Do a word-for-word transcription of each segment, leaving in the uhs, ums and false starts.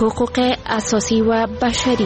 حقوق اساسی و بشری.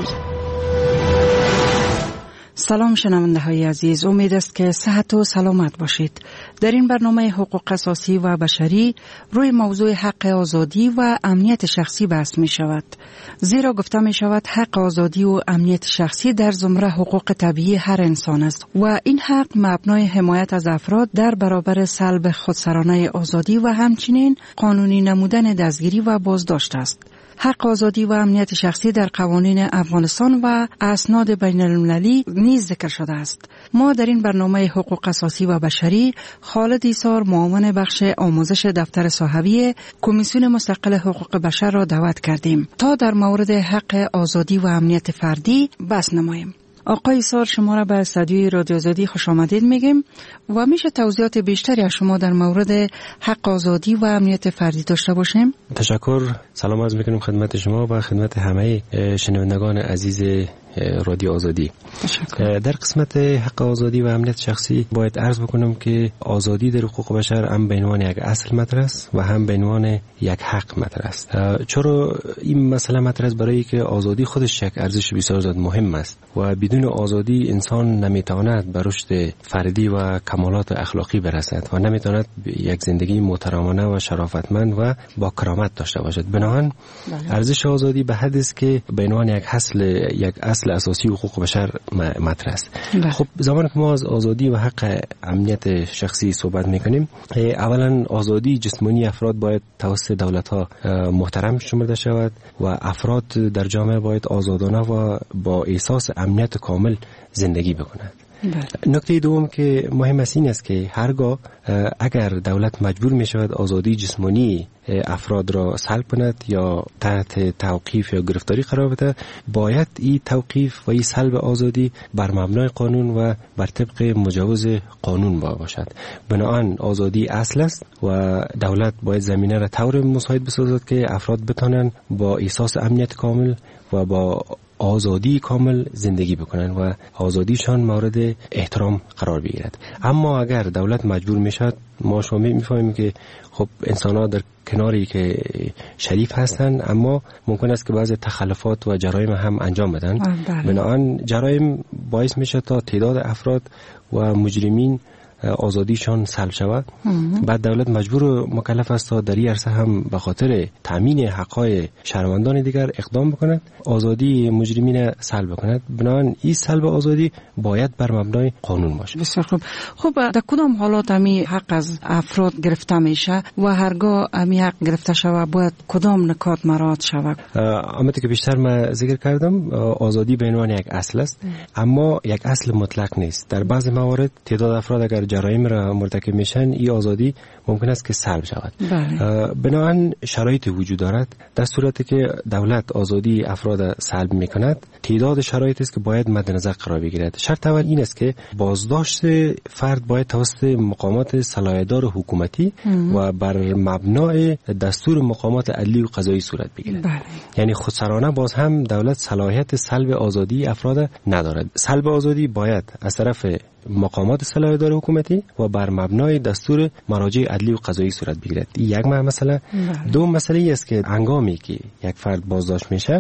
سلام شنونده های عزیز، امید است که صحت و سلامت باشید. در این برنامه حقوق اساسی و بشری روی موضوع حق آزادی و امنیت شخصی بحث می شود. زیرا گفته می شود حق آزادی و امنیت شخصی در زمره حقوق طبیعی هر انسان است و این حق مبنای حمایت از افراد در برابر سلب خودسرانه آزادی و همچنین قانونی نمودن دستگیری و بازداشت است. حق آزادی و امنیت شخصی در قوانین افغانستان و اسناد بین المللی نیز ذکر شده است. ما در این برنامه حقوق اساسی و بشری خالد ایسار، معاون بخش آموزش دفتر صحوی کمیسیون مستقل حقوق بشر را دعوت کردیم تا در مورد حق آزادی و امنیت فردی بحث نماییم. آقای ایسار، شما را به استودیوی رادیو آزادی خوش آمدید میگیم و میشه توضیحات بیشتری از شما در مورد حق آزادی و امنیت فردی داشته باشیم؟ تشکر. سلام عرض میکنم خدمت شما و خدمت همه شنوندگان عزیز رادیو آزادی. تشکر. در قسمت حق آزادی و امنیت شخصی باید عرض بکنم که آزادی در حقوق بشر هم به عنوان یک اصل مطرح است و هم به عنوان یک حق مطرح است. چرا این مسئله مطرح است؟ برای که آزادی خودش یک ارزش بسیار زیاد مهم است و بدون آزادی انسان نمیتواند به رشد فردی و کمالات اخلاقی برسد و نمیتواند یک زندگی محترمانه و شرافتمند و با کرامت داشته باشد. بنابراین ارزش آزادی به حد است که به عنوان یک اصل یک اصل اساسی حقوق بشر مطرح است. خب زمانی که ما از آزادی و حق امنیت شخصی صحبت میکنیم، اولا آزادی جسمانی افراد باید توسط دولت ها محترم شمرده شود و افراد در جامعه باید آزادانه و با احساس امنیت کامل زندگی بکنند. نکته دوم که مهم است این است که هرگاه اگر دولت مجبور می شود آزادی جسمانی افراد را سلب کند یا تحت توقیف یا گرفتاری قرار بده، باید این توقیف و این سلب آزادی بر مبنای قانون و بر طبق مجوز قانون باشد. بنابراین آزادی اصل است و دولت باید زمینه را طور مساعد بسازد که افراد بتانند با احساس امنیت کامل و با آزادی کامل زندگی بکنن و آزادیشان مورد احترام قرار بگیرد. اما اگر دولت مجبور میشد، ما شما میفهمیم که خب انسان‌ها در کناری که شریف هستند اما ممکن است که بعض تخلفات و جرایم هم انجام بدن. بنابراین جرایم باعث میشه تا تعداد افراد و مجرمین آزادیشان سلب شود. بعد دولت مجبور و مکلف است تا در این عرصه هم به خاطر تامین حقوق شهروندان دیگر اقدام بکند، آزادی مجرمین سلب کند. بنابراین این سلب آزادی باید بر مبنای قانون باشد. بسیار خوب. خب در کدام حالات امی حق از افراد گرفته میشه و هرگاه امی حق گرفته شود باید کدام نکات مراعات شود؟ همونطور که بیشتر من ذکر کردم، آزادی به عنوان یک اصل است اما یک اصل مطلق نیست. در بعضی موارد تعداد افراد اگر جرایم را مرتکب میشن، این آزادی ممکن است که سلب شود. بنابراین شرایط وجود دارد. در صورتی که دولت آزادی افراد سلب میکند، تعداد شرایط است که باید مد نظر قرار بگیرد. شرط اول این است که بازداشت فرد باید توسط مقامات صلاحیت‌دار حکومتی و بر مبنای دستور مقامات عدلی و قضایی صورت بگیرد. بله. یعنی خودسرانه باز هم دولت صلاحیت سلب آزادی افراد ندارد. سلب آزادی باید از طرف مقامات صلاحیت‌دار حکومتی و بر مبنای دستور مراجع عدلی و قضایی صورت بگیرد. این یک مسئله. دو مسئله است که هنگامی که یک فرد بازداشت میشه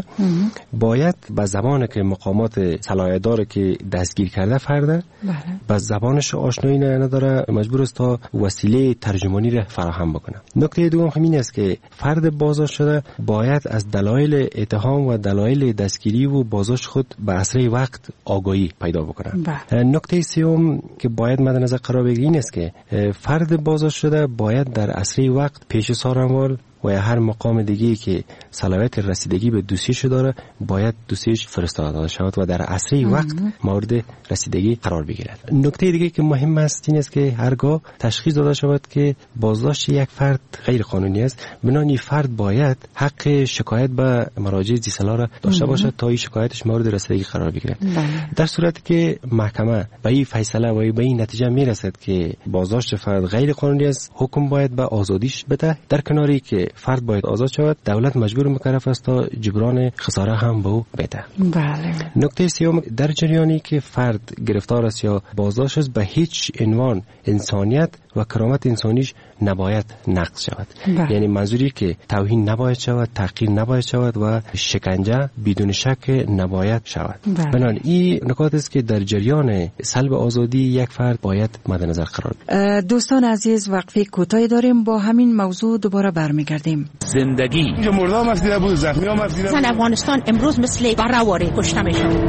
باید به زبانی که مقامات صلاحیت‌دار که دستگیر کرده فرد به زبانش آشنایی نداره، مجبور است تا وسیله ترجمانی را فراهم بکنه. نکته دوم همین است که فرد بازداشت شده باید از دلایل اتهام و دلایل دستگیری و بازداشت خود به اسرع وقت آگاهی پیدا بکنه. نکته سوم که باید مد نظر قرار بگیرید این است که فرد بازداشت شده باید در اسرع وقت پیش سارنوال و یا هر مقام دیگه‌ای که صلاحیت رسیدگی به دوسیه‌اش داره باید دوسیه‌اش فرستاده شود و در اسرع وقت مورد رسیدگی قرار بگیرد. نکته دیگه که مهم است این است که هرگاه تشخیص داده شود که بازداشت یک فرد غیر قانونی است، بنابراین فرد باید حق شکایت به مراجع ذی‌صلاح را داشته باشد تا این شکایتش مورد رسیدگی قرار بگیرد. در صورتی که محکمه به این فیصله و به این نتیجه میرسد که بازداشت فرد غیر قانونی است، حکم باید به آزادیش بده. در کناری که فرد باید آزاد شود، دولت مجبور مکلف است تا جبران خساره هم به او بده. بله. نکته سوم، در جریانی که فرد گرفتار است یا بازداشت است، به هیچ عنوان انسانیت و کرامت انسانیش نباید نقض شود. بله. یعنی منظوری که توهین نباید شود، تحقیر نباید شود و شکنجه بدون شک نباید شود. بله. بنابراین این نکات است که در جریان سلب آزادی یک فرد باید مد نظر قرار گیرد. دوستان عزیز، وقفه کوتاهی داریم، با همین موضوع دوباره برمیگردیم. زندگی اینجا مردم هم دیده بود، زخمی هم دیده بود. افغانستان امروز مثل برآواره کشته میشن.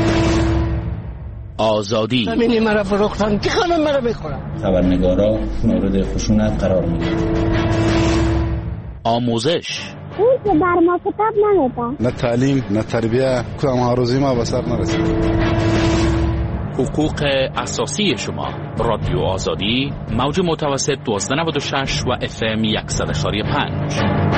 آزادی زمینی مرا فروختن، کی خانم مرا بخورم؟ خبرنگارا مورد خشونت قرار میگیرن. آموزش اون که بر ما کتاب نمیده، نه تعلیم نه تربیه، کدام آرزوی ما به سر نرسید. حقوق اساسی شما. رادیو آزادی، موج متوسط دوازده نود و شش و اف ام صد و شش و پنج.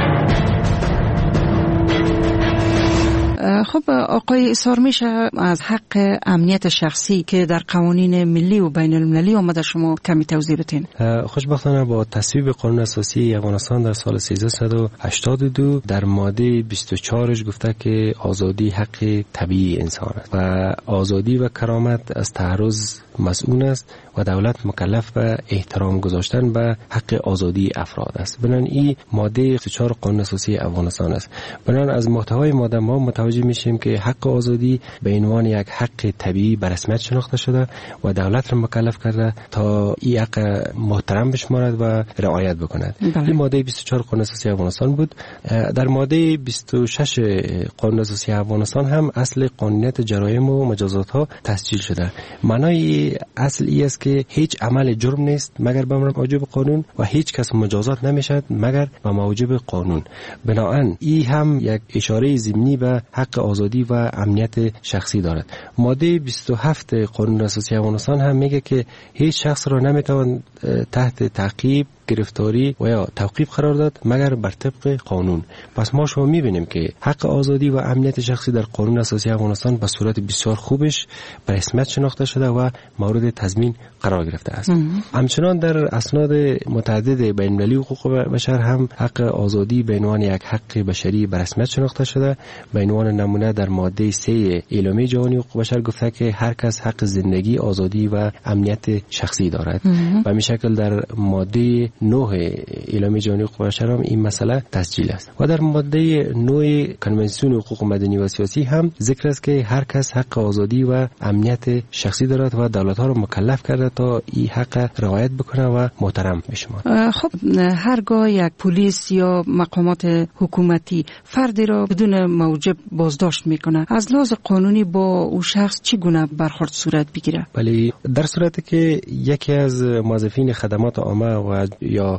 خب آقای ایثار، میشه از حق امنیت شخصی که در قوانین ملی و بین المللی آمده شما کمی توضیح بدین؟ خوشبختانه با تصویب قانون اساسی افغانستان در سال سیزده و هشتاد و دو در ماده بیست و چهار گفته که آزادی حق طبیعی انسان است و آزادی و کرامت از تعرض مسئول است و دولت مکلف به احترام گذاشتن به حق آزادی افراد است. بنابراین این ماده بیست و چهار قانون اساسی افغانستان است. بنابراین از محتوای ماده ما متوجه میشیم که حق آزادی به عنوان یک حق طبیعی به رسمیت شناخته شده و دولت را مکلف کرده تا این حق محترم بشمارد و رعایت بکند. بله. این ماده بیست و چهار قانون اساسی افغانستان بود. در ماده بیست و شش قانون اساسی افغانستان هم اصل قانونیت جرایم و مجازات ها تسجیل شده. معنای اصل ای است که هیچ عمل جرم نیست مگر به موجب قانون و هیچ کس مجازات نمیشد مگر به موجب قانون. بنابراین این هم یک اشاره ضمنی به حق آزادی و امنیت شخصی دارد. ماده بیست و هفت قانون اساسی افغانستان هم میگه که هیچ شخص را نمیتوان تحت تعقیب، گرفتاری و یا توقیف قرار داد مگر بر طبق قانون. پس ما شما میبینیم که حق آزادی و امنیت شخصی در قانون اساسی افغانستان به صورت بسیار خوبش به رسمیت شناخته شده و مورد تضمین قرار گرفته است. همچنان در اسناد متعدد بین المللی حقوق بشر هم حق آزادی به عنوان یک حق بشری به رسمیت شناخته شده. به عنوان نمونه در ماده سه اعلامیه جهانی حقوق بشر گفته که هر کس حق زندگی، آزادی و امنیت شخصی دارد. به همین شکل در ماده نه اعلامیه جهانی حقوق بشر هم این مسئله تسجیل است. و در ماده نه کنونسیون حقوق مدنی و سیاسی هم ذکر است که هر کس حق آزادی و امنیت شخصی دارد و دولت‌ها را مکلف کرده تا این حق رعایت بکنه و محترم بشمارد. خب هرگاه یک پلیس یا مقامات حکومتی فردی را بدون موجب بازداشت میکنه، از لحاظ قانونی با او شخص چگونه برخورد صورت بگیره؟ ولی در صورتی که یکی از موظفین خدمات عامه و یا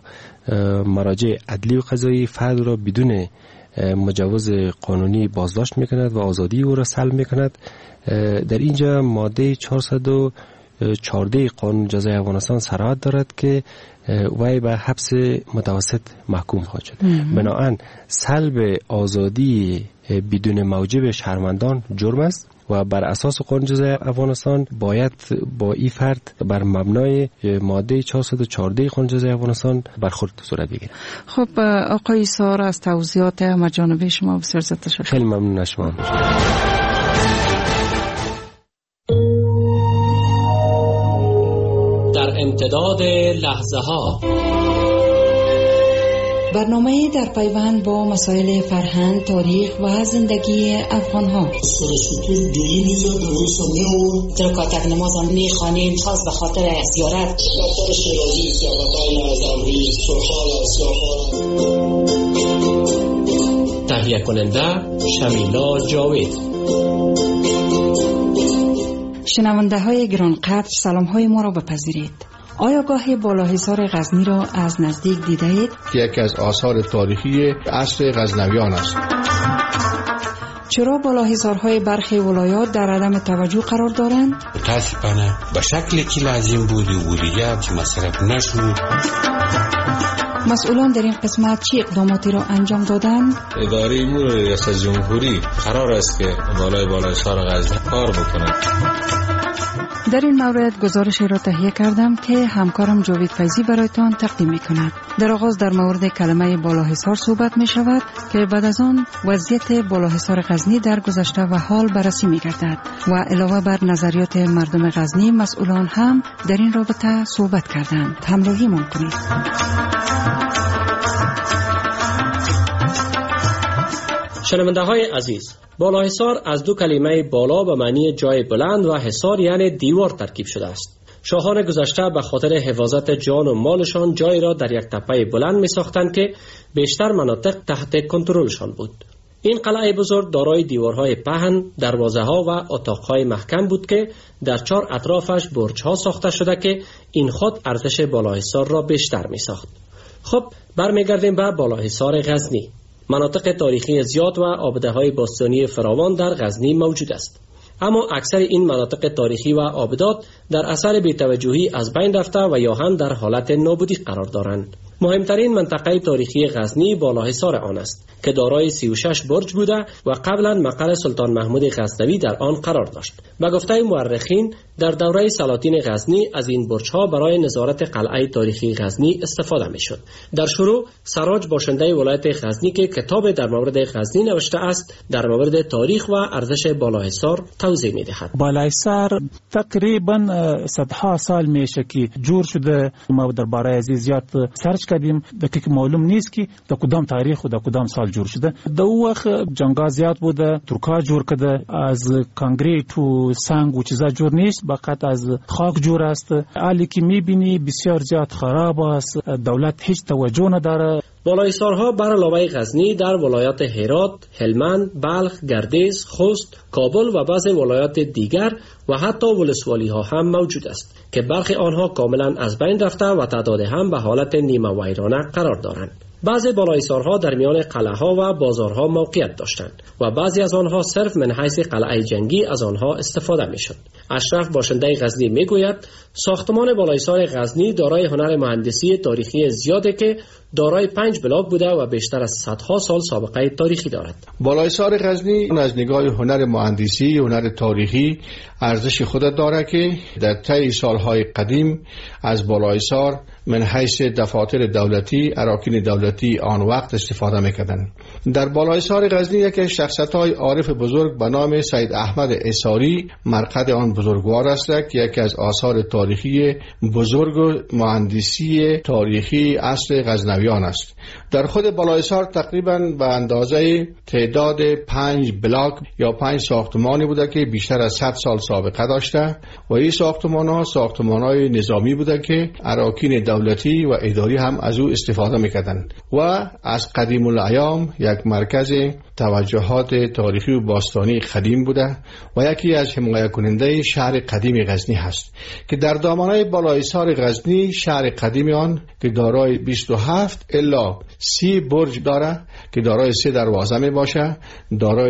مراجع عدلی و قضایی فرد را بدون مجوز قانونی بازداشت میکند و آزادی او را سلب میکند، در اینجا ماده چهارصد و چهارده قانون جزای افغانستان صراحت دارد که وی به حبس متوسط محکوم خواهد شد. بنابراین سلب آزادی بدون موجب شهروندان جرم است و بر اساس قانون جزای افغانستان باید با این فرد بر مبنای ماده چهارصد و چهارده قانون جزای افغانستان برخورد صورت بگیرد. خب آقای ایثار، از توضیحات همه‌جانبه شما بسیار زیاد تشکر. خیلی ممنون از شما. در امتداد لحظه ها برنامه در پیوند با مسائل فرهنگ، تاریخ و زندگی افغان ها. سرسطور دویی میزاد در روی سامیه و ترکاتک نماز هم میخوانیم خاص به خاطر زیارت. دفتر شیرازی سیاقتای نازمری سرخال سیاقال. تهیه کننده شمیلا جاوید. شنونده های گران قدر، سلام های ما را بپذیرید. آیا گاهی بالاحصار غزنی را از نزدیک دیده اید؟ یکی از آثار تاریخی عصر غزنویان است. چرا بالاحصارهای برخی ولایات در عدم توجه قرار دارند؟ متاسفانه به شکلی که لازم بود و دیگه که مصرف نشد. مسئولان در این قسمت چه اقداماتی را انجام دادند؟ اداره امور ریاست جمهوری قرار است که بالای بالاحصار غزنی کار بکنند. در این مورد گزارشی را تهیه کردم که همکارم جاوید فیضی برایتان تقدیم می کند. در آغاز در مورد کلمه بالاحصار صحبت می شود که بعد از آن وضعیت بالاحصار غزنی در گذشته و حال بررسی می گردد و علاوه بر نظریات مردم غزنی مسئولان هم در این رابطه صحبت کردند. همراهی من کنید. شنونده های عزیز، بالاحصار از دو کلمه بالا به معنی جای بلند و حصار یعنی دیوار ترکیب شده است. شاهان گذشته به خاطر حفاظت جان و مالشان جای را در یک تپه بلند می ساختند که بیشتر مناطق تحت کنترلشان بود. این قلعه بزرگ دارای دیوارهای پهن، دروازه ها و اتاقهای محکم بود که در چهار اطرافش برج ها ساخته شده که این خود ارزش بالاحصار را بیشتر می ساخت. خب برمیگردیم به بالاحصار غزنی. مناطق تاریخی زیاد و آبده‌های باستانی فراوان در غزنی موجود است. اما اکثر این مناطق تاریخی و آبدات در اثر بی‌توجهی از بین رفته و یا هم در حالت نابودی قرار دارند. مهمترین منطقه تاریخی غزنی بالاحصار آن است که دارای سی و شش برج بوده و قبلا مقر سلطان محمود غزنوی در آن قرار داشت. به گفته مورخین در دوره سلاطین غزنی از این برج‌ها برای نظارت قلعه تاریخی غزنی استفاده می‌شد. در شروع سراج باشنده ولایت غزنی که کتاب در مورد غزنی نوشته است در مورد تاریخ و ارزش بالاحصار توضیح می‌دهد. بالاحصار تقریبا صدها سال میشه که جور شده. ما درباره از زیاد سرچ کردیم دقیق معلوم نیست که در کدام تاریخ و در کدام سال جور شده. در وقت جنگا زیاد بوده، ترکا جور کرده، از کانکریت و سنگ و چیزا جور نیست، فقط از خاک جور است. حالی که میبینی بسیار زیاد خراب است، دولت هیچ توجه نداره. بالاحصارها بر علاوه غزنی در ولایات هرات، هلمند، بلخ، گردیز، خوست، کابل و بعضی ولایات دیگر و حتی ولسوالی ها هم موجود است که برخی آنها کاملا از بین رفته و تعداد هم به حالت نیمه ویرانه قرار دارند. بعضی بالاحصارها در میان قلعه ها و بازارها موقعیت داشتند و بعضی از آنها صرف من حیث قلعه جنگی از آنها استفاده میشد. اشرف باشنده غزنی میگوید ساختمان بالاحصار غزنی دارای هنر مهندسی تاریخی زیاده که دارای پنج بلاک بوده و بیشتر از صدها سال سابقه تاریخی دارد. بالاحصار غزنی از نگاه هنر مهندسی، هنر تاریخی ارزش خود دارد که در طی سالهای قدیم از بالاحصار من حیث دفاتر دولتی، اراکین دولتی آن وقت استفاده میکردند. در بالاحصار غزنی یکی شخصیت‌های عارف بزرگ به نام سید احمد عیساری مرقد آن بزرگوار است که یکی از آثار تاریخی بزرگ و مهندسی تاریخی اصل غزنویان است. در خود بالاحصار تقریباً به اندازه تعداد پنج بلاک یا پنج ساختمانی بوده که بیشتر از صد سال سابقه داشته و این ساختمان‌ها ساختمان‌های نظامی بوده که اراکین دولتی و اداری هم از او استفاده می‌کردند و از قدیم الایام یک مرکز توجهات تاریخی و باستانی قدیم بوده و یکی از حمایت کننده شهر قدیم غزنی هست که در دامنه بالاحصار غزنی شهر قدیم آن که دارای بیست و هفت الا سی برج داره که دارای سه دروازه می باشه، دارای